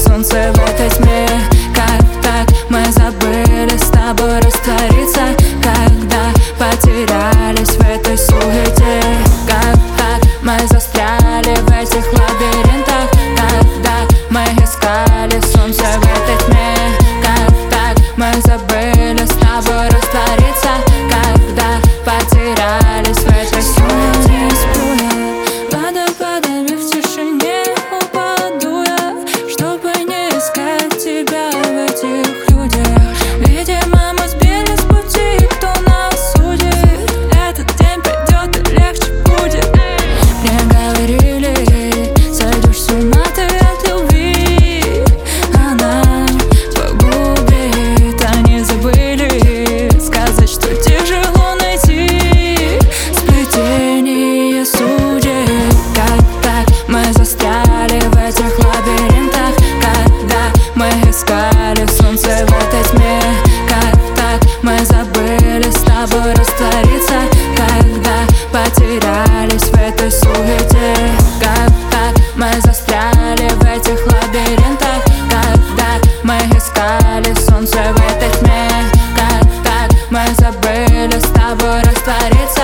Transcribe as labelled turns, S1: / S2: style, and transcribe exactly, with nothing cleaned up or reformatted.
S1: солнце в этой тьме. Как так мы забыли с тобой раствориться, когда потерялись в этой суете? Как так мы застряли в этих лабиринтах, когда мы искали солнце в этой тьме? Как так мы забыли с тобой раствориться, когда потерялись в этой суете? Водопадами в тишине упаду я, чтобы не искать тебя в этих людях. Видимо, мы сбились с пути, кто нас судит. Этот день пройдет и легче будет. Мне говорили, сойдешь с ума ты от любви, она погубит. Они забыли сказать, что тяжело найти сплетение судеб. Как так мы застряли в этих лабиринтах, когда мы искали солнце в этой тьме? Как так мы забыли с тобой раствориться, когда потерялись в этой суете? Как так мы застряли в этих лабиринтах, когда мы искали солнце в этой тьме? Как так мы забыли с тобой раствориться,